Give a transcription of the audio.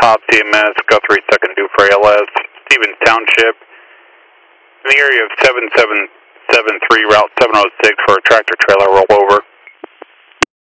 Pop TMS, Guthrie 2nd due for ALS, Stevens Township, in the area of 7773 Route 706 for a tractor trailer rollover.